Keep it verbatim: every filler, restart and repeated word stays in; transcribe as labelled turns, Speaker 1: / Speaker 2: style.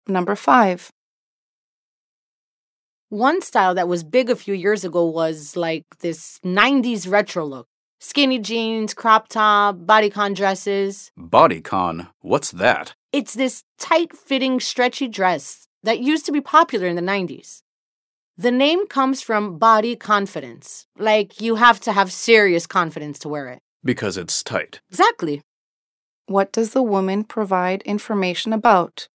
Speaker 1: Number five.
Speaker 2: One style that was big a few years ago was like this nineties retro look. Skinny jeans, crop top, bodycon dresses.
Speaker 3: Bodycon? What's that?
Speaker 2: It's this tight-fitting, stretchy dress that used to be popular in the nineties. The name comes from body confidence. Like you have to have serious confidence to wear it.
Speaker 3: Because it's tight.
Speaker 2: Exactly.
Speaker 1: What does the woman provide information about?